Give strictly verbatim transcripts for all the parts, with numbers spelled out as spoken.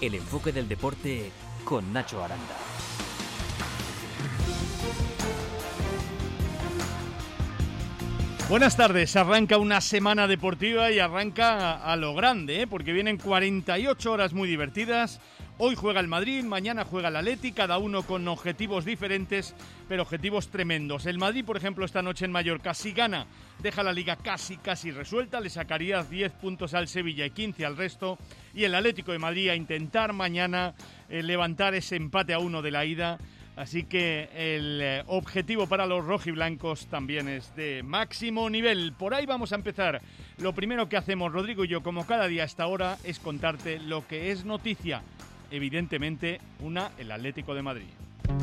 El enfoque del deporte con Nacho Aranda. Buenas tardes, arranca una semana deportiva y arranca a, a lo grande, ¿eh? Porque vienen cuarenta y ocho horas muy divertidas. Hoy juega el Madrid, mañana juega el Atleti, cada uno con objetivos diferentes, pero objetivos tremendos. El Madrid, por ejemplo, esta noche en Mallorca, si gana, deja la Liga casi, casi resuelta, le sacaría diez puntos al Sevilla y quince al resto. Y el Atlético de Madrid a intentar mañana eh, levantar ese empate a uno de la ida. Así que el eh, objetivo para los rojiblancos también es de máximo nivel. Por ahí vamos a empezar. Lo primero que hacemos, Rodrigo y yo, como cada día a esta hora, es contarte lo que es noticia. Evidentemente, una, el Atlético de Madrid.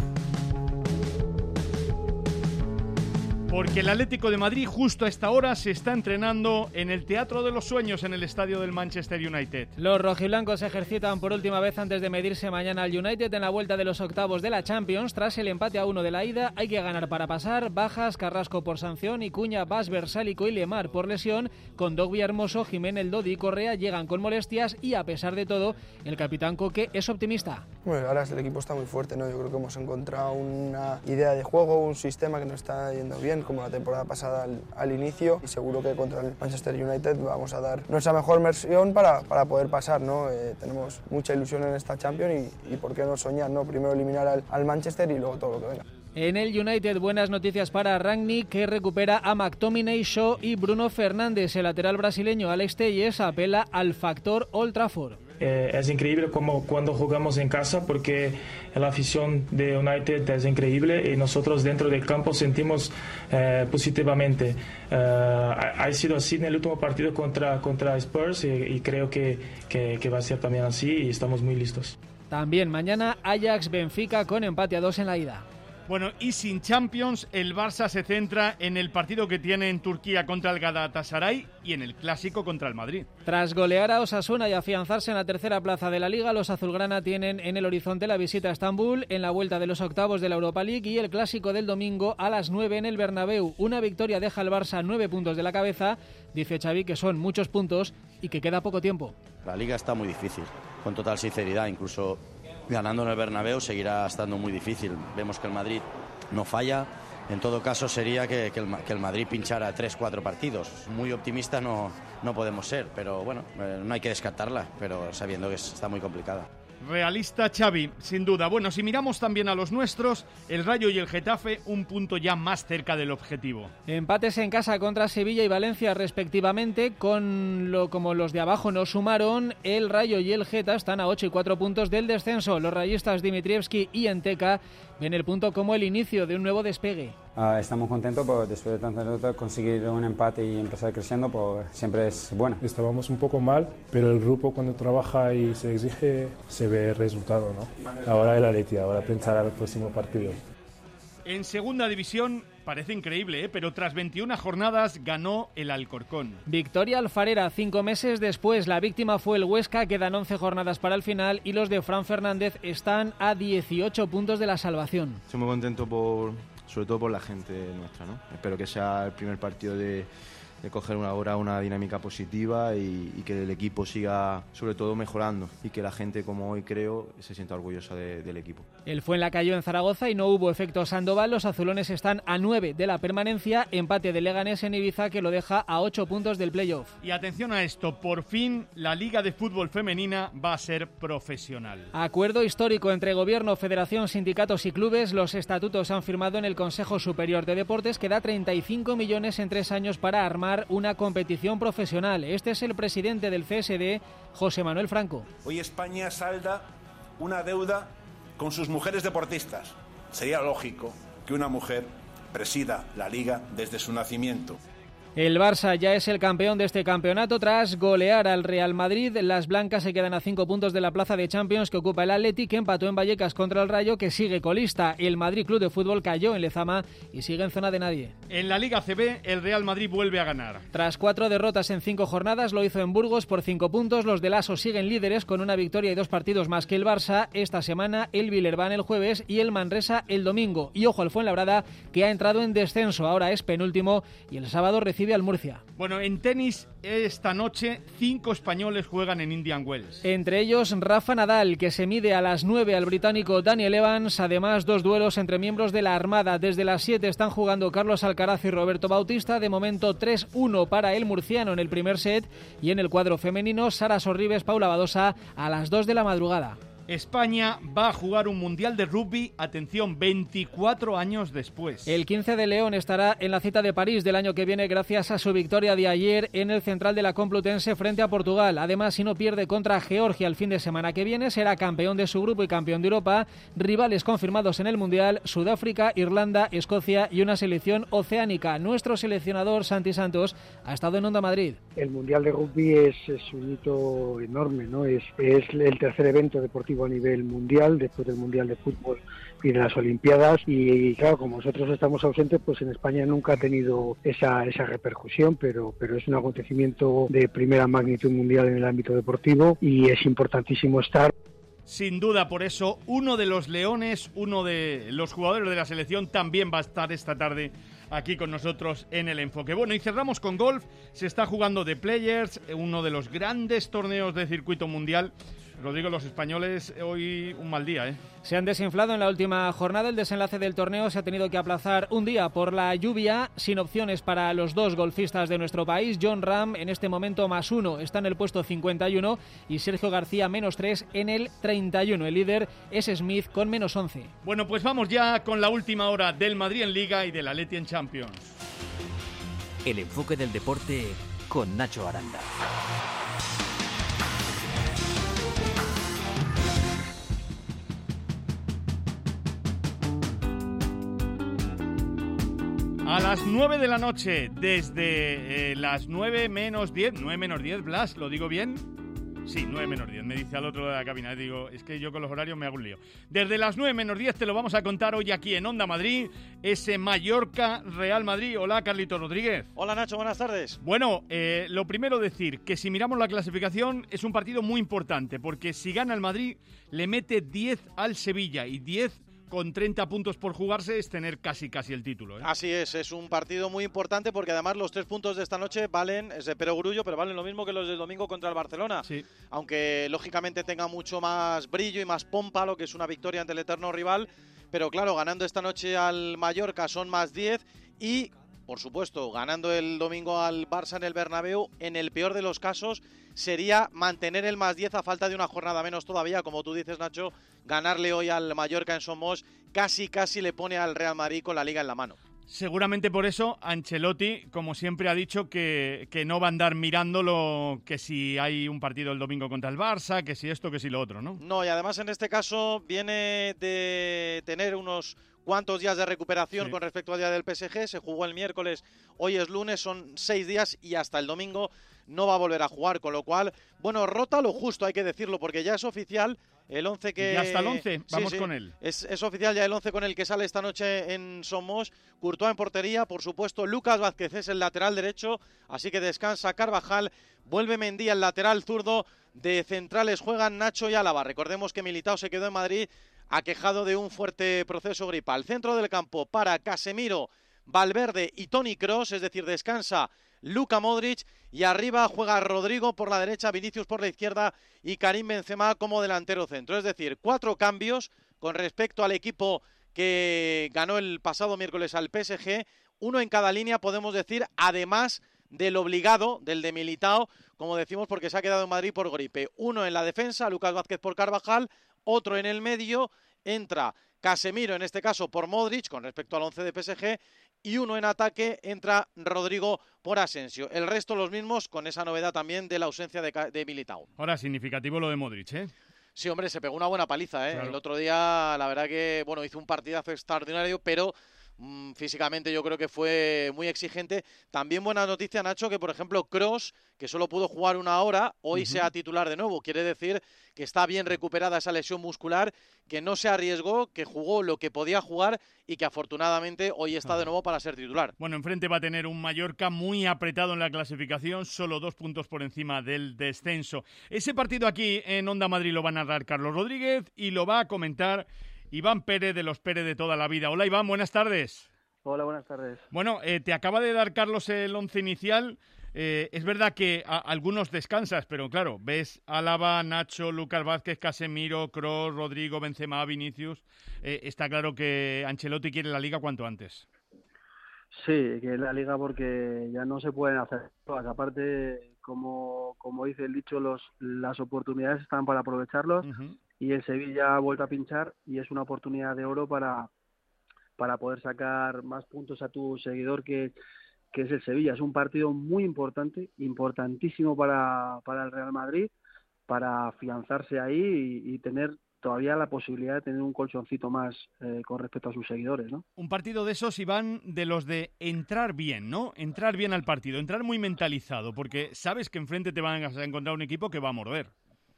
Porque el Atlético de Madrid justo a esta hora se está entrenando en el Teatro de los Sueños en el estadio del Manchester United. Los rojiblancos se ejercitan por última vez antes de medirse mañana al United en la vuelta de los octavos de la Champions. Tras el empate a uno de la ida, hay que ganar para pasar. Bajas, Carrasco por sanción, Icuña, Basber, Sálico y Lemar por lesión. Con Dogui Hermoso, Jiménez, El Dodi y Correa llegan con molestias y a pesar de todo, el capitán Coque es optimista. Bueno, ahora el equipo está muy fuerte, ¿no? Yo creo que hemos encontrado una idea de juego, un sistema que nos está yendo bien, como la temporada pasada al, al inicio, y seguro que contra el Manchester United vamos a dar nuestra mejor versión para, para poder pasar, ¿no? Eh, tenemos mucha ilusión en esta Champions y, y por qué no soñar, ¿no? Primero eliminar al, al Manchester y luego todo lo que venga. En el United, buenas noticias para Rangnick, que recupera a McTominay, Shaw y Bruno Fernández. El lateral brasileño Alex Telles apela al factor Old Trafford. Eh, es increíble como cuando jugamos en casa, porque la afición de United es increíble y nosotros dentro del campo sentimos eh, positivamente. Eh, ha, ha sido así en el último partido contra, contra Spurs y, y creo que, que, que va a ser también así y estamos muy listos. También mañana Ajax-Benfica con empate a dos en la ida. Bueno, y sin Champions, el Barça se centra en el partido que tiene en Turquía contra el Galatasaray y en el clásico contra el Madrid. Tras golear a Osasuna y afianzarse en la tercera plaza de la Liga, los azulgrana tienen en el horizonte la visita a Estambul en la vuelta de los octavos de la Europa League y el clásico del domingo a las nueve en el Bernabéu. Una victoria deja al Barça nueve puntos de la cabeza, dice Xavi que son muchos puntos y que queda poco tiempo. La Liga está muy difícil, con total sinceridad, incluso ganando en el Bernabéu seguirá estando muy difícil. Vemos que el Madrid no falla. En todo caso sería que, que, el, que el Madrid pinchara tres cuatro partidos. Muy optimista no, no podemos ser, pero bueno, eh, no hay que descartarla, pero sabiendo que está muy complicada. Realista Xavi, sin duda. Bueno, si miramos también a los nuestros, el Rayo y el Getafe, un punto ya más cerca del objetivo. Empates en casa contra Sevilla y Valencia respectivamente, con lo como los de abajo no sumaron, el Rayo y el Geta están a ocho y cuatro puntos del descenso. Los rayistas Dimitrievski y Enteca ven el punto como el inicio de un nuevo despegue. Uh, estamos contentos por después de tantas derrotas conseguir un empate y empezar creciendo, pues siempre es bueno. Estábamos un poco mal, pero el grupo cuando trabaja y se exige se ve el resultado, ¿no? Ahora el Atleti, ahora pensar al próximo partido. En segunda división parece increíble, ¿eh? Pero tras veintiuna jornadas ganó el Alcorcón. Victoria alfarera, cinco meses después. La víctima fue el Huesca, quedan once jornadas para el final y los de Fran Fernández están a dieciocho puntos de la salvación. Estoy muy contento por, sobre todo por la gente nuestra, ¿no? Espero que sea el primer partido de, de coger una hora una dinámica positiva y, y que el equipo siga sobre todo mejorando y que la gente, como hoy creo, se sienta orgullosa de, del equipo. El Fuenlabrada en Zaragoza y no hubo efecto Sandoval. Los azulones están a nueve de la permanencia, empate de Leganés en Ibiza que lo deja a ocho puntos del playoff. Y atención a esto, por fin la Liga de Fútbol Femenina va a ser profesional. Acuerdo histórico entre Gobierno, Federación, sindicatos y clubes. Los estatutos han firmado en el Consejo Superior de Deportes que da treinta y cinco millones en tres años para armar una competición profesional. Este es el presidente del C S D, José Manuel Franco. Hoy España salda una deuda con sus mujeres deportistas. Sería lógico que una mujer presida la Liga desde su nacimiento. El Barça ya es el campeón de este campeonato tras golear al Real Madrid. Las blancas se quedan a cinco puntos de la plaza de Champions que ocupa el Atleti, que empató en Vallecas contra el Rayo, que sigue colista. El Madrid Club de Fútbol cayó en Lezama y sigue en zona de nadie. En la Liga A C B, el Real Madrid vuelve a ganar. Tras cuatro derrotas en cinco jornadas, lo hizo en Burgos por cinco puntos. Los del Lasso siguen líderes con una victoria y dos partidos más que el Barça. Esta semana el Villerban el jueves y el Manresa el domingo. Y ojo al Fuenlabrada, que ha entrado en descenso, ahora es penúltimo y el sábado recibe recibe al Murcia. Bueno, en tenis esta noche cinco españoles juegan en Indian Wells. Entre ellos Rafa Nadal, que se mide a las nueve al británico Daniel Evans. Además, dos duelos entre miembros de la Armada. Desde las siete están jugando Carlos Alcaraz y Roberto Bautista. De momento tres uno para el murciano en el primer set. Y en el cuadro femenino, Sara Sorribes, Paula Badosa a las dos de la madrugada. España va a jugar un mundial de rugby, atención, veinticuatro años después. El quince de León estará en la cita de París del año que viene gracias a su victoria de ayer en el central de la Complutense frente a Portugal. Además, si no pierde contra Georgia el fin de semana que viene, será campeón de su grupo y campeón de Europa. Rivales confirmados en el mundial: Sudáfrica, Irlanda, Escocia y una selección oceánica. Nuestro seleccionador Santi Santos ha estado en Onda Madrid. El mundial de rugby es, es un hito enorme, ¿no? Es, es el tercer evento deportivo a nivel mundial, después del mundial de fútbol y de las Olimpiadas, y, y claro, como nosotros estamos ausentes, pues en España nunca ha tenido esa, esa repercusión, pero, pero es un acontecimiento de primera magnitud mundial en el ámbito deportivo y es importantísimo estar. Sin duda, por eso, uno de los leones, uno de los jugadores de la selección también va a estar esta tarde aquí con nosotros en El Enfoque. Bueno, y cerramos con golf. Se está jugando The Players, uno de los grandes torneos de circuito mundial. Lo digo, los españoles hoy un mal día, ¿eh? Se han desinflado en la última jornada. El desenlace del torneo se ha tenido que aplazar un día por la lluvia, sin opciones para los dos golfistas de nuestro país. Jon Rahm en este momento más uno, está en el puesto cincuenta y uno, y Sergio García menos tres en el treinta y uno. El líder es Smith con menos once. Bueno, pues vamos ya con la última hora del Madrid en Liga y del Atleti en Champions. El enfoque del deporte con Nacho Aranda. A las nueve de la noche, desde eh, las nueve menos diez, nueve menos diez, Blas, ¿lo digo bien? Sí, nueve menos diez, me dice al otro de la cabina. Digo, es que yo con los horarios me hago un lío. Desde las nueve menos diez te lo vamos a contar hoy aquí en Onda Madrid, ese Mallorca-Real Madrid. Hola, Carlito Rodríguez. Hola, Nacho, buenas tardes. Bueno, eh, lo primero decir que si miramos la clasificación es un partido muy importante, porque si gana el Madrid le mete diez al Sevilla, y diez con treinta puntos por jugarse es tener casi casi el título, ¿eh? Así es, es un partido muy importante porque además los tres puntos de esta noche valen, es de perogrullo, pero valen lo mismo que los del domingo contra el Barcelona. Sí. Aunque lógicamente tenga mucho más brillo y más pompa lo que es una victoria ante el eterno rival, pero claro, ganando esta noche al Mallorca son más diez y, por supuesto, ganando el domingo al Barça en el Bernabéu, en el peor de los casos sería mantener el más diez a falta de una jornada menos todavía. Como tú dices, Nacho, ganarle hoy al Mallorca en Somos casi casi le pone al Real Madrid con la Liga en la mano. Seguramente por eso Ancelotti, como siempre, ha dicho que, que no va a andar mirándolo, que si hay un partido el domingo contra el Barça, que si esto, que si lo otro, ¿no? No, y además en este caso viene de tener unos cuantos días de recuperación, sí, con respecto al día del P S G. Se jugó el miércoles, hoy es lunes, son seis días y hasta el domingo no va a volver a jugar, con lo cual, bueno, rota lo justo, hay que decirlo, porque ya es oficial el once que... Ya hasta el once, vamos sí, sí, con él. Es, es oficial ya el once con el que sale esta noche en Somos. Courtois en portería, por supuesto, Lucas Vázquez es el lateral derecho, así que descansa Carvajal, vuelve Mendy al lateral zurdo, de centrales juegan Nacho y Álava. Recordemos que Militao se quedó en Madrid aquejado de un fuerte proceso gripal. Centro del campo para Casemiro, Valverde y Toni Kroos, es decir, descansa Luka Modric, y arriba juega Rodrigo por la derecha, Vinicius por la izquierda y Karim Benzema como delantero centro. Es decir, cuatro cambios con respecto al equipo que ganó el pasado miércoles al P S G, uno en cada línea, podemos decir, además del obligado, del de Militao, como decimos, porque se ha quedado en Madrid por gripe. Uno en la defensa, Lucas Vázquez por Carvajal, otro en el medio, entra Casemiro, en este caso por Modric, con respecto al once de P S G, y uno en ataque, entra Rodrigo por Asensio. El resto los mismos, con esa novedad también de la ausencia de, de Militao. Ahora, significativo lo de Modric, ¿eh? Sí, hombre, se pegó una buena paliza, ¿eh? Claro. El otro día, la verdad que, bueno, hizo un partidazo extraordinario, pero mmm, físicamente yo creo que fue muy exigente. También buena noticia, Nacho, que por ejemplo Kroos, que solo pudo jugar una hora, hoy uh-huh. sea titular de nuevo. Quiere decir que está bien recuperada esa lesión muscular, que no se arriesgó, que jugó lo que podía jugar y que afortunadamente hoy está de nuevo para ser titular. Bueno, enfrente va a tener un Mallorca muy apretado en la clasificación, solo dos puntos por encima del descenso. Ese partido aquí en Onda Madrid lo va a narrar Carlos Rodríguez y lo va a comentar Iván Pérez, de los Pérez de toda la vida. Hola, Iván, buenas tardes. Hola, buenas tardes. Bueno, eh, te acaba de dar Carlos el once inicial. Eh, es verdad que a, algunos descansas, pero claro, ves Álava, Nacho, Lucas Vázquez, Casemiro, Kroos, Rodrigo, Benzema, Vinicius. Eh, está claro que Ancelotti quiere la Liga cuanto antes. Sí, que es la Liga porque ya no se pueden hacer todas. Aparte, como, como dice el dicho, los, las oportunidades están para aprovecharlos. Uh-huh. Y el Sevilla ha vuelto a pinchar y es una oportunidad de oro para, para poder sacar más puntos a tu seguidor que, que es el Sevilla. Es un partido muy importante, importantísimo para, para el Real Madrid, para afianzarse ahí y, y tener todavía la posibilidad de tener un colchoncito más eh, con respecto a sus seguidores, ¿no? Un partido de esos, Iván, de los de entrar bien, ¿no? Entrar bien al partido, entrar muy mentalizado, porque sabes que enfrente te van a encontrar un equipo que va a morder.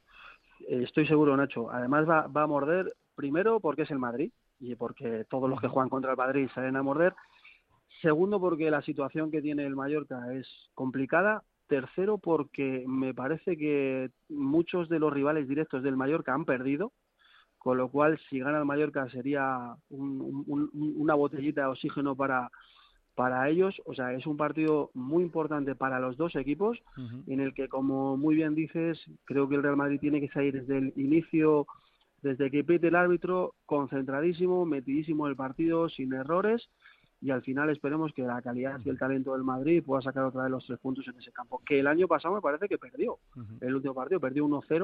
Estoy seguro, Nacho. Además va, va a morder, primero porque es el Madrid y porque todos los que juegan contra el Madrid salen a morder. Segundo, porque la situación que tiene el Mallorca es complicada. Tercero, porque me parece que muchos de los rivales directos del Mallorca han perdido, con lo cual si gana el Mallorca sería un, un, una botellita de oxígeno para, para ellos. O sea, es un partido muy importante para los dos equipos, uh-huh. en el que, como muy bien dices, creo que el Real Madrid tiene que salir desde el inicio, desde que pite el árbitro, concentradísimo, metidísimo en el partido, sin errores, y al final esperemos que la calidad y el talento del Madrid pueda sacar otra vez los tres puntos en ese campo, que el año pasado me parece que perdió, uh-huh. el último partido, perdió uno cero,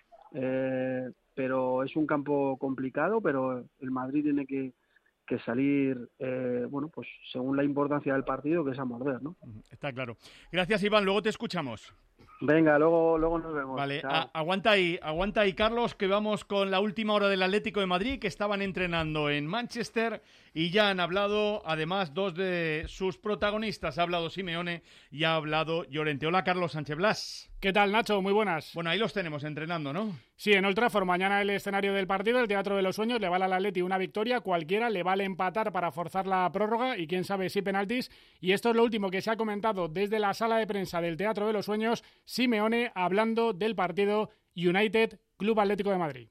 eh, pero es un campo complicado, pero el Madrid tiene que, que salir, eh, bueno, pues según la importancia del partido, que es a morder, ¿no? Está claro. Gracias, Iván, luego te escuchamos. Venga, luego, luego nos vemos. Vale, a, aguanta ahí, aguanta ahí, Carlos, que vamos con la última hora del Atlético de Madrid, que estaban entrenando en Manchester y ya han hablado, además, dos de sus protagonistas. Ha hablado Simeone y ha hablado Llorente. Hola, Carlos Sánchez Blas. ¿Qué tal, Nacho? Muy buenas. Bueno, ahí los tenemos entrenando, ¿no? Sí, en Old Trafford, mañana el escenario del partido, el Teatro de los Sueños, le vale al Atleti una victoria, cualquiera le vale empatar para forzar la prórroga y quién sabe si penaltis. Y esto es lo último que se ha comentado desde la sala de prensa del Teatro de los Sueños, Simeone hablando del partido United Club Atlético de Madrid.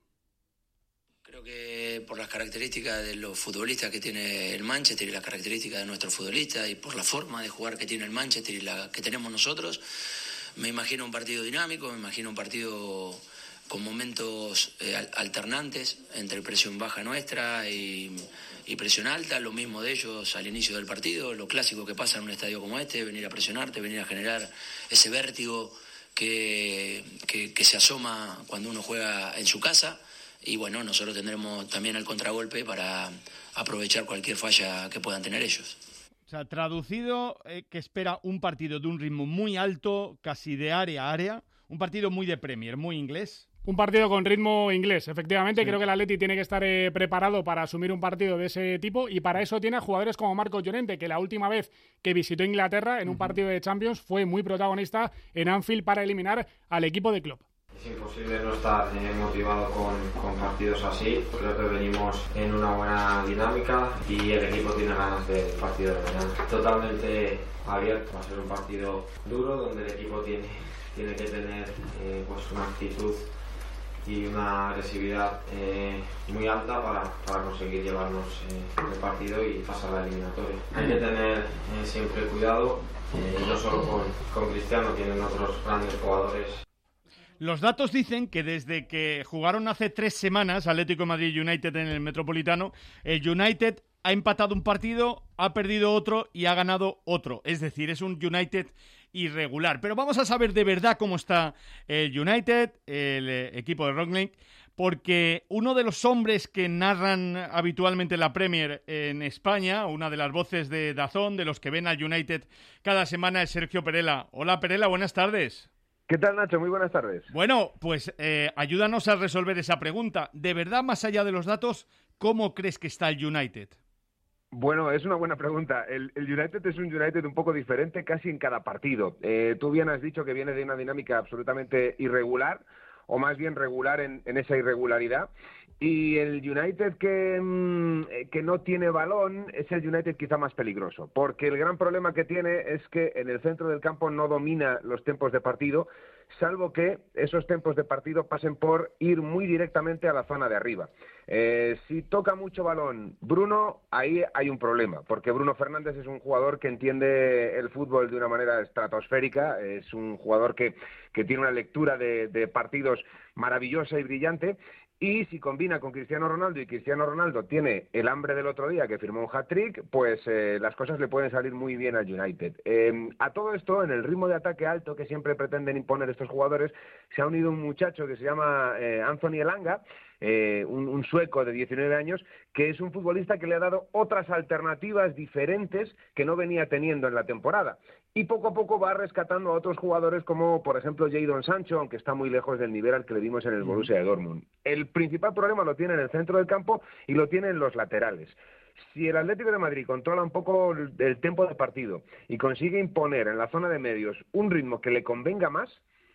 Creo que por las características de los futbolistas que tiene el Manchester y las características de nuestros futbolistas y por la forma de jugar que tiene el Manchester y la que tenemos nosotros, me imagino un partido dinámico, me imagino un partido con momentos eh, alternantes entre presión baja nuestra y, y presión alta, lo mismo de ellos al inicio del partido, lo clásico que pasa en un estadio como este, venir a presionarte, venir a generar ese vértigo que, que, que se asoma cuando uno juega en su casa. Y bueno, nosotros tendremos también el contragolpe para aprovechar cualquier falla que puedan tener ellos. O sea, traducido, eh, que espera un partido de un ritmo muy alto, casi de área a área, un partido muy de Premier, muy inglés. Un partido con ritmo inglés, efectivamente. Sí. Creo que el Atleti tiene que estar eh, preparado para asumir un partido de ese tipo y para eso tiene a jugadores como Marcos Llorente, que la última vez que visitó Inglaterra en un uh-huh. partido de Champions fue muy protagonista en Anfield para eliminar al equipo de Klopp. Es imposible no estar eh, motivado con, con partidos así. Creo que venimos en una buena dinámica y el equipo tiene ganas del partido de mañana. Totalmente abierto. Va a ser un partido duro donde el equipo tiene, tiene que tener eh, pues una actitud y una agresividad eh, muy alta para, para conseguir llevarnos eh, el partido y pasar la eliminatoria. Hay que tener eh, siempre cuidado, eh, no solo con, con Cristiano, tienen otros grandes jugadores. Los datos dicen que desde que jugaron hace tres semanas Atlético de Madrid y United en el Metropolitano, el United ha empatado un partido, ha perdido otro y ha ganado otro. Es decir, es un United irregular. Pero vamos a saber de verdad cómo está el United, el equipo de Rangnick, porque uno de los hombres que narran habitualmente la Premier en España, una de las voces de DAZN, de los que ven al United cada semana, es Sergio Perela. Hola, Perela, buenas tardes. ¿Qué tal, Nacho? Muy buenas tardes. Bueno, pues eh, ayúdanos a resolver esa pregunta. De verdad, más allá de los datos, ¿cómo crees que está el United? Bueno, es una buena pregunta. El, el United es un United un poco diferente casi en cada partido. Eh, tú bien has dicho que viene de una dinámica absolutamente irregular, o más bien regular en, en esa irregularidad. Y el United que, que no tiene balón es el United quizá más peligroso, porque el gran problema que tiene es que en el centro del campo no domina los tempos de partido, salvo que esos tempos de partido pasen por ir muy directamente a la zona de arriba. Eh, si toca mucho balón Bruno, ahí hay un problema, porque Bruno Fernández es un jugador que entiende el fútbol de una manera estratosférica, es un jugador que, que tiene una lectura de, de partidos maravillosa y brillante. Y si combina con Cristiano Ronaldo y Cristiano Ronaldo tiene el hambre del otro día que firmó un hat-trick, pues eh, las cosas le pueden salir muy bien al United. Eh, a todo esto, en el ritmo de ataque alto que siempre pretenden imponer estos jugadores, se ha unido un muchacho que se llama eh, Anthony Elanga, eh, un, un sueco de diecinueve años, que es un futbolista que le ha dado otras alternativas diferentes que no venía teniendo en la temporada. Y poco a poco va rescatando a otros jugadores como, por ejemplo, Jadon Sancho, aunque está muy lejos del nivel al que le dimos en el Borussia de Dortmund. El principal problema lo tiene en el centro del campo y lo tiene en los laterales. Si el Atlético de Madrid controla un poco el, el tiempo de partido y consigue imponer en la zona de medios un ritmo que le convenga más,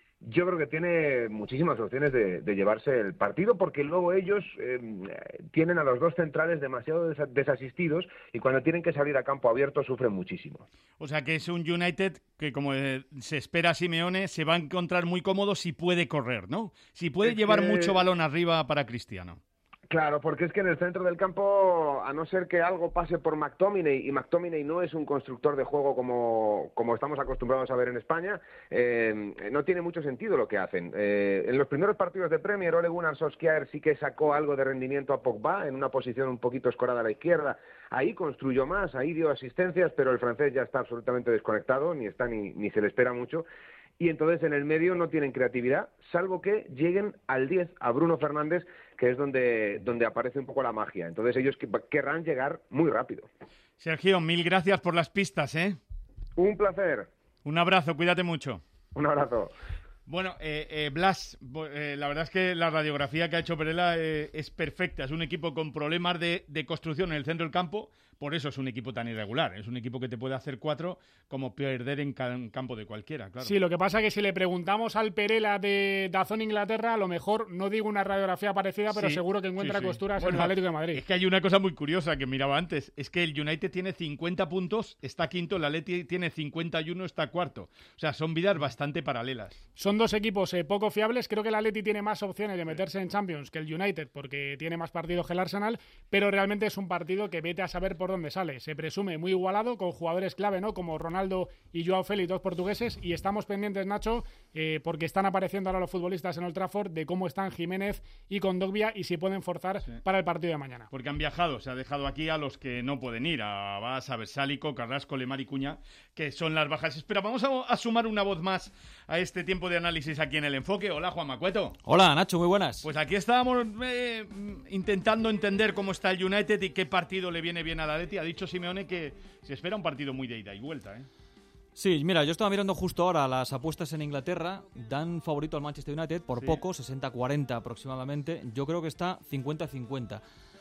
yo creo que tiene muchísimas opciones de, de llevarse el partido, porque luego ellos eh, tienen a los dos centrales demasiado des- desasistidos y cuando tienen que salir a campo abierto sufren muchísimo. O sea que es un United que, como eh, se espera Simeone, se va a encontrar muy cómodo si puede correr, ¿no? Si puede Es llevar que... mucho balón arriba para Cristiano. Claro, porque es que en el centro del campo, a no ser que algo pase por McTominay, y McTominay no es un constructor de juego como, como estamos acostumbrados a ver en España, eh, no tiene mucho sentido lo que hacen. Eh, en los primeros partidos de Premier, Ole Gunnar Solskjaer sí que sacó algo de rendimiento a Pogba, en una posición un poquito escorada a la izquierda. Ahí construyó más, ahí dio asistencias, pero el francés ya está absolutamente desconectado, ni está ni, ni se le espera mucho. Y entonces en el medio no tienen creatividad, salvo que lleguen al diez, a Bruno Fernández, que es donde, donde aparece un poco la magia. Entonces ellos que, querrán llegar muy rápido. Sergio, mil gracias por las pistas, ¿eh? Un placer. Un abrazo, cuídate mucho. Un abrazo. Bueno, eh, eh, Blas, eh, la verdad es que la radiografía que ha hecho Perela eh, es perfecta. Es un equipo con problemas de, de construcción en el centro del campo, por eso es un equipo tan irregular. Es un equipo que te puede hacer cuatro como perder en, ca- en campo de cualquiera, claro. Sí, lo que pasa es que si le preguntamos al Perela de Dazón Inglaterra, a lo mejor no digo una radiografía parecida, pero Sí, seguro que encuentra sí, sí. costuras Bueno, en el Atlético de Madrid. Es que hay una cosa muy curiosa que miraba antes, es que el United tiene cincuenta puntos, está quinto, el Atleti tiene cincuenta y uno, está cuarto. O sea, son vidas bastante paralelas. Son dos equipos eh, poco fiables. Creo que el Atleti tiene más opciones de meterse en Champions que el United, porque tiene más partidos que el Arsenal, pero realmente es un partido que vete a saber por dónde sale. Se presume muy igualado, con jugadores clave, ¿no? Como Ronaldo y Joao Félix, dos portugueses, y estamos pendientes, Nacho, eh, porque están apareciendo ahora los futbolistas en Old Trafford, de cómo están Jiménez y Kondogbia y si pueden forzar sí. para el partido de mañana. Porque han viajado, se ha dejado aquí a los que no pueden ir, a Bas, a Versálico, Carrasco, Lemar y Cuña, que son las bajas. Espera, vamos a, a sumar una voz más a este tiempo de análisis aquí en El Enfoque. Hola, Juan Macueto. Hola, Nacho, muy buenas. Pues aquí estábamos eh, intentando entender cómo está el United y qué partido le viene bien al Atleti. Ha dicho Simeone que se espera un partido muy de ida y vuelta, ¿eh? Sí, mira, yo estaba mirando justo ahora las apuestas en Inglaterra, dan favorito al Manchester United por sí. poco, sesenta cuarenta aproximadamente, yo creo que está cincuenta cincuenta.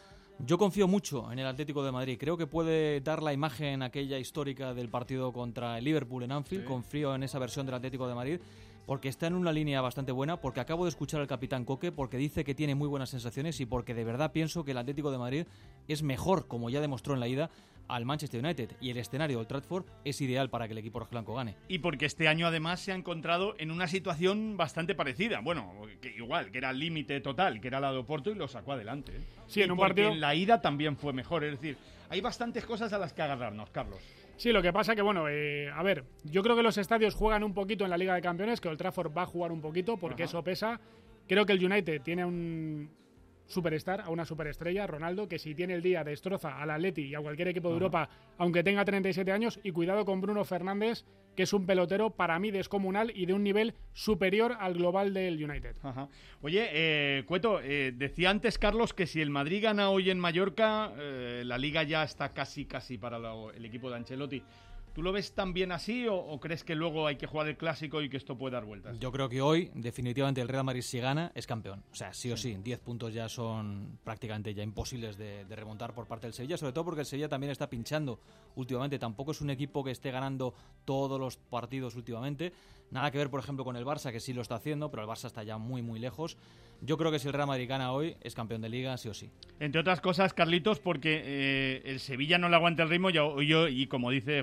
Yo confío mucho en el Atlético de Madrid, creo que puede dar la imagen aquella histórica del partido contra el Liverpool en Anfield, sí. confío en esa versión del Atlético de Madrid, porque está en una línea bastante buena, porque acabo de escuchar al capitán Coque, porque dice que tiene muy buenas sensaciones y porque de verdad pienso que el Atlético de Madrid es mejor, como ya demostró en la ida, al Manchester United, y el escenario Old Trafford es ideal para que el equipo rojiblanco gane. Y porque este año además se ha encontrado en una situación bastante parecida, bueno, que igual, que era el límite total, que era la de Oporto y lo sacó adelante. ¿eh? Sí, y en un porque partido en la ida también fue mejor, es decir, hay bastantes cosas a las que agarrarnos, Carlos. Sí, lo que pasa que, bueno, eh, a ver, yo creo que los estadios juegan un poquito en la Liga de Campeones, que Old Trafford va a jugar un poquito, porque Ajá. eso pesa. Creo que el United tiene un superstar, a una superestrella, Ronaldo, que si tiene el día destroza al Atleti y a cualquier equipo de Ajá. Europa, aunque tenga treinta y siete años, y cuidado con Bruno Fernández, que es un pelotero para mí descomunal y de un nivel superior al global del United. Ajá. Oye, eh, Cueto, eh, decía antes Carlos que si el Madrid gana hoy en Mallorca, eh, la Liga ya está casi casi para lo, el equipo de Ancelotti. ¿Tú lo ves también así o, o crees que luego hay que jugar el Clásico y que esto puede dar vueltas? Yo creo que hoy, definitivamente, el Real Madrid, si gana, es campeón. O sea, sí o sí, diez puntos ya son prácticamente ya imposibles de, de remontar por parte del Sevilla, sobre todo porque el Sevilla también está pinchando últimamente. Tampoco es un equipo que esté ganando todos los partidos últimamente. Nada que ver, por ejemplo, con el Barça, que sí lo está haciendo, pero el Barça está ya muy, muy lejos. Yo creo que si el Real Madrid gana hoy, es campeón de Liga, sí o sí. Entre otras cosas, Carlitos, porque eh, el Sevilla no le aguanta el ritmo y, yo, y como dice Juanma,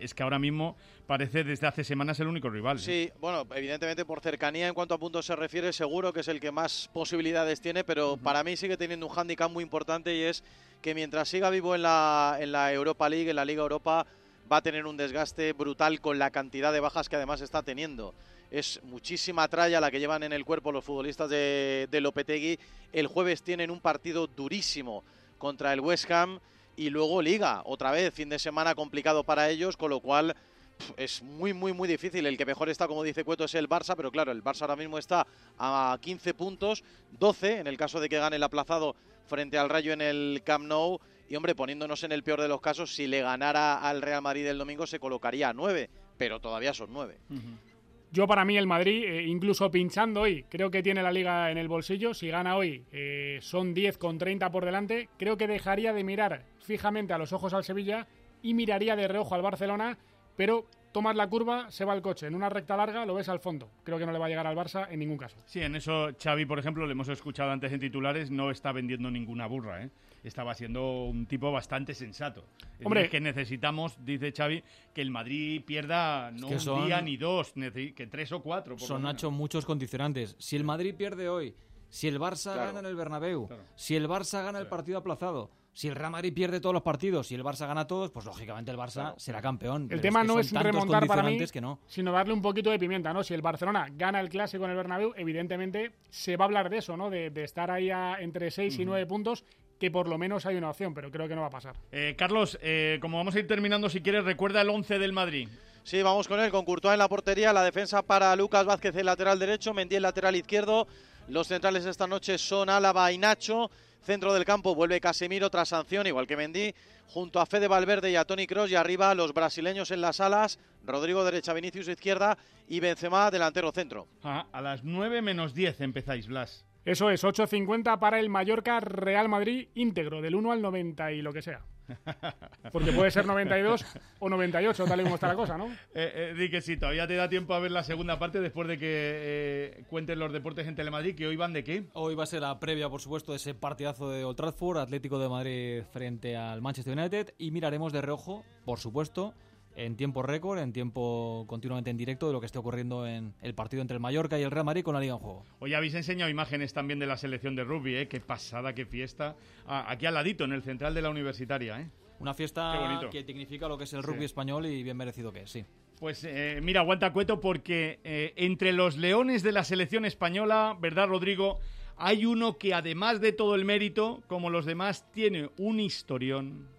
es que ahora mismo parece desde hace semanas el único rival. Sí, ¿eh? Bueno, evidentemente por cercanía en cuanto a puntos se refiere, seguro que es el que más posibilidades tiene, pero uh-huh. para mí sigue teniendo un hándicap muy importante y es que mientras siga vivo en la, en la Europa League, en la Liga Europa, va a tener un desgaste brutal con la cantidad de bajas que además está teniendo. Es muchísima tralla la que llevan en el cuerpo los futbolistas de, de Lopetegui. El jueves tienen un partido durísimo contra el West Ham y luego Liga, otra vez, fin de semana complicado para ellos, con lo cual pff, es muy, muy, muy difícil. El que mejor está, como dice Cueto, es el Barça, pero claro, el Barça ahora mismo está a quince puntos, doce en el caso de que gane el aplazado frente al Rayo en el Camp Nou. Y, hombre, poniéndonos en el peor de los casos, si le ganara al Real Madrid el domingo se colocaría a nueve, pero todavía son nueve. Uh-huh. Yo, para mí, el Madrid, eh, incluso pinchando hoy, creo que tiene la Liga en el bolsillo. Si gana hoy, eh, son diez con treinta por delante. Creo que dejaría de mirar fijamente a los ojos al Sevilla y miraría de reojo al Barcelona, pero tomas la curva, se va el coche. En una recta larga lo ves al fondo. Creo que no le va a llegar al Barça en ningún caso. Sí, en eso Xavi, por ejemplo, le hemos escuchado antes en titulares, no está vendiendo ninguna burra, ¿eh? Estaba siendo un tipo bastante sensato. Hombre, es que necesitamos, dice Xavi, que el Madrid pierda no es que un día ni dos, que tres o cuatro. Por son, Nacho, muchos condicionantes. Si el Madrid pierde hoy, si el Barça claro. gana en el Bernabéu, claro. si el Barça gana claro. el partido aplazado, si el Real Madrid pierde todos los partidos y el Barça gana todos, pues lógicamente el Barça claro. será campeón. El tema es no es remontar para mí, que no. sino darle un poquito de pimienta, ¿no? Si el Barcelona gana el Clásico en el Bernabéu, evidentemente se va a hablar de eso, ¿no? De, de estar ahí a, entre seis uh-huh. y nueve puntos, que por lo menos hay una opción, pero creo que no va a pasar. Eh, Carlos, eh, como vamos a ir terminando, si quieres, recuerda el once del Madrid. Sí, vamos con él, con Courtois en la portería, la defensa para Lucas Vázquez, el lateral derecho, Mendy el lateral izquierdo. Los centrales esta noche son Álava y Nacho. Centro del campo vuelve Casemiro tras sanción, igual que Mendy, junto a Fede Valverde y a Toni Kroos, y arriba los brasileños en las alas, Rodrigo derecha, Vinicius izquierda y Benzema delantero centro. Ah, a las nueve menos diez empezáis, Blas. Eso es, ocho cincuenta para el Mallorca Real Madrid íntegro, del uno al noventa y lo que sea. Porque puede ser noventa y dos o noventa y ocho, tal y como está la cosa, ¿no? Eh, eh, di que sí, todavía te da tiempo a ver la segunda parte después de que eh, cuenten los deportes en Telemadrid, que hoy van de qué. Hoy va a ser la previa, por supuesto, de ese partidazo de Old Trafford, Atlético de Madrid frente al Manchester United, y miraremos de reojo, por supuesto, en tiempo récord, en tiempo continuamente en directo, de lo que esté ocurriendo en el partido entre el Mallorca y el Real Madrid con la Liga en juego. Hoy habéis enseñado imágenes también de la selección de rugby, ¿eh? Qué pasada, qué fiesta. Ah, aquí al ladito, en el central de la Universitaria, ¿eh? Una fiesta que dignifica lo que es el rugby sí. español y bien merecido que es, sí. Pues eh, mira, aguanta Cueto, porque eh, entre los leones de la selección española, ¿verdad, Rodrigo? Hay uno que, además de todo el mérito, como los demás, tiene un historión.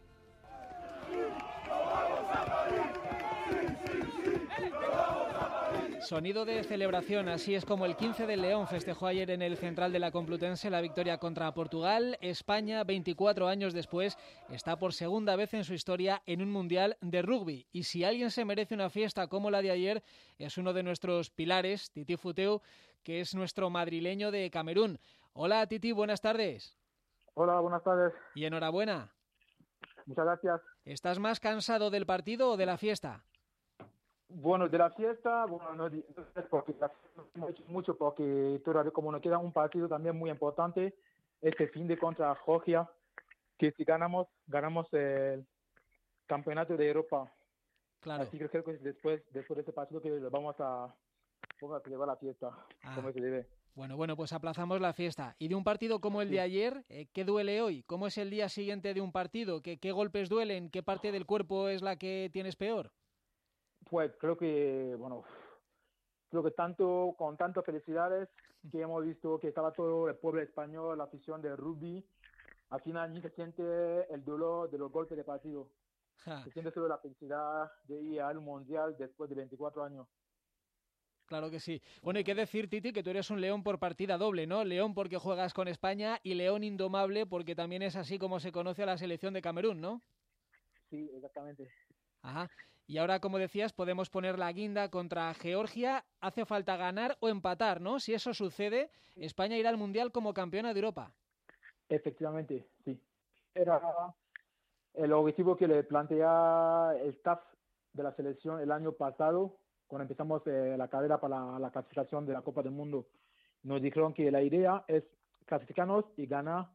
Sonido de celebración, así es como el quince del León festejó ayer en el Central de la Complutense la victoria contra Portugal. España, veinticuatro años después, está por segunda vez en su historia en un Mundial de Rugby. Y si alguien se merece una fiesta como la de ayer, es uno de nuestros pilares, Titi Futeu, que es nuestro madrileño de Camerún. Hola, Titi, buenas tardes. Hola, buenas tardes. Y enhorabuena. Muchas gracias. ¿Estás más cansado del partido o de la fiesta? Bueno, de la fiesta, bueno, no, no es porque la fiesta no es mucho, porque todavía como nos queda un partido también muy importante, este fin de contra Georgia, que si ganamos, ganamos el campeonato de Europa. Claro. Así que creo que después, después de ese partido que vamos a, vamos a celebrar la fiesta, ah. como se debe. Bueno, bueno, pues aplazamos la fiesta. Y de un partido como el sí. de ayer, eh, ¿qué duele hoy? ¿Cómo es el día siguiente de un partido? ¿Qué, qué golpes duelen? ¿Qué parte del cuerpo es la que tienes peor? Pues creo que, bueno, creo que tanto, con tantas felicidades que hemos visto que estaba todo el pueblo español, la afición del rugby, al final ni se siente el dolor de los golpes de partido. Ja. Se siente solo la felicidad de ir al Mundial después de veinticuatro años. Claro que sí. Bueno, hay que decir, Titi, que tú eres un león por partida doble, ¿no? León porque juegas con España y león indomable porque también es así como se conoce a la selección de Camerún, ¿no? Sí, exactamente. Ajá. Y ahora, como decías, podemos poner la guinda contra Georgia. Hace falta ganar o empatar, ¿no? Si eso sucede, España irá al Mundial como campeona de Europa. Efectivamente, sí. Era el objetivo que le plantea el staff de la selección el año pasado, cuando empezamos eh, la carrera para la, la clasificación de la Copa del Mundo. Nos dijeron que la idea es clasificarnos y ganar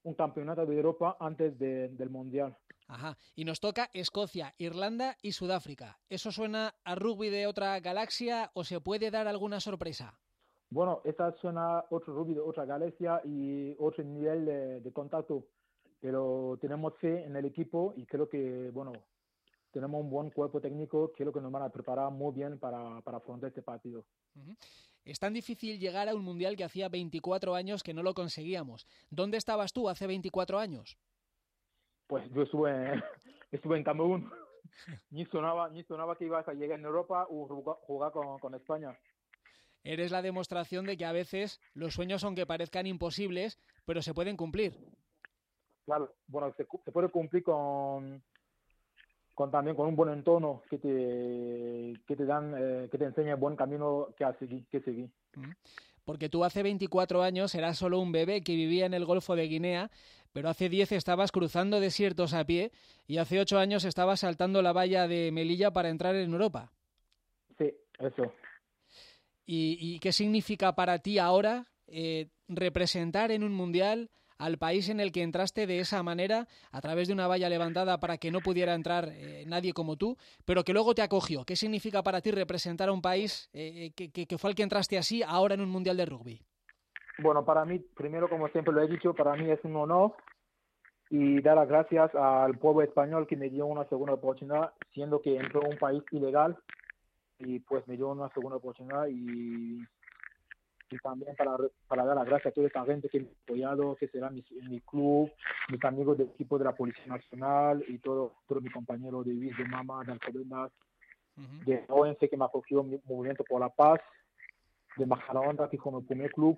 un campeonato de Europa antes de, del Mundial. Ajá. Y nos toca Escocia, Irlanda y Sudáfrica. ¿Eso suena a rugby de otra galaxia o se puede dar alguna sorpresa? Bueno, esta suena otro rugby de otra galaxia y otro nivel de, de contacto. Pero tenemos fe en el equipo y creo que, bueno, tenemos un buen cuerpo técnico que es lo que nos van a preparar muy bien para, para afrontar este partido. Uh-huh. Es tan difícil llegar a un mundial que hacía veinticuatro años que no lo conseguíamos. ¿Dónde estabas tú hace veinticuatro años? Pues yo estuve, estuve en Camerún. Ni sonaba, ni sonaba que ibas a llegar en Europa o jugar con, con España. Eres la demostración de que a veces los sueños, aunque parezcan imposibles, pero se pueden cumplir. Claro, bueno, se, se puede cumplir con, con también con un buen entorno que te que te dan eh, que te enseña el buen camino que a seguir, que seguir. Porque tú hace veinticuatro años eras solo un bebé que vivía en el Golfo de Guinea, pero hace diez estabas cruzando desiertos a pie y hace ocho años estabas saltando la valla de Melilla para entrar en Europa. Sí, eso. ¿Y, y qué significa para ti ahora eh, representar en un mundial al país en el que entraste de esa manera, a través de una valla levantada para que no pudiera entrar eh, nadie como tú, pero que luego te acogió? ¿Qué significa para ti representar a un país eh, que, que, que fue al que entraste así ahora en un mundial de rugby? Bueno, para mí, primero, como siempre lo he dicho, para mí es un honor y dar las gracias al pueblo español que me dio una segunda oportunidad, siendo que entró a un país ilegal y pues me dio una segunda oportunidad y... y también para, para dar las gracias a toda esta gente que me ha apoyado, que será mi, mi club, mis amigos del equipo de la Policía Nacional y todo, todo mi compañero de Luis de Mama, de Alcobendas, uh-huh. de O N C que me acogió mi Movimiento por la Paz, de Majadahonda, que fue mi primer club,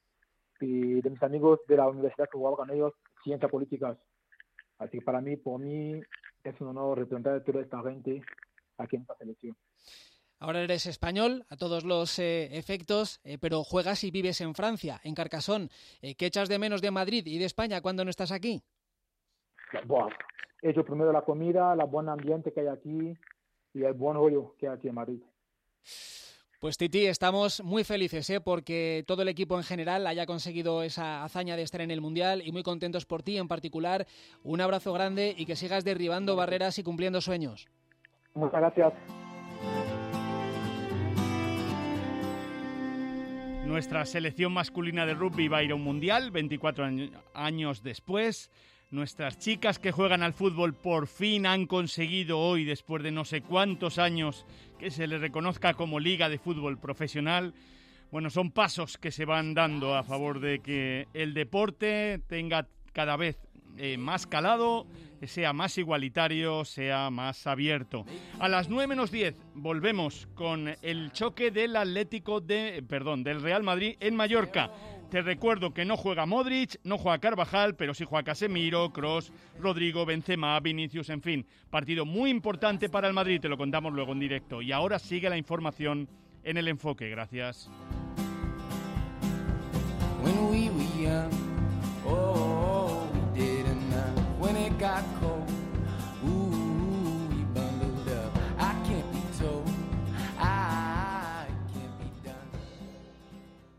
y de mis amigos de la universidad que jugaba con ellos, Ciencias Políticas. Así que para mí, por mí, es un honor representar a toda esta gente aquí en esta selección. Ahora eres español a todos los eh, efectos, eh, pero juegas y vives en Francia, en Carcassonne. Eh, ¿Qué echas de menos de Madrid y de España cuando no estás aquí? Bueno, he hecho primero la comida, el buen ambiente que hay aquí y el buen rollo que hay aquí en Madrid. Pues Titi, estamos muy felices ¿eh? porque todo el equipo en general haya conseguido esa hazaña de estar en el Mundial y muy contentos por ti en particular. Un abrazo grande y que sigas derribando barreras y cumpliendo sueños. Muchas gracias. Nuestra selección masculina de rugby va a ir a un mundial veinticuatro años después. Nuestras chicas que juegan al fútbol por fin han conseguido hoy, después de no sé cuántos años, que se les reconozca como liga de fútbol profesional. Bueno, son pasos que se van dando a favor de que el deporte tenga cada vez eh, más calado, sea más igualitario, sea más abierto. A las nueve menos diez volvemos con el choque del Atlético de, perdón, del Real Madrid en Mallorca. Te recuerdo que no juega Modric, no juega Carvajal, pero sí juega Casemiro, Kroos, Rodrigo, Benzema, Vinicius, en fin. Partido muy importante para el Madrid, te lo contamos luego en directo. Y ahora sigue la información en El Enfoque. Gracias. When we were young, oh, we didn't know when it got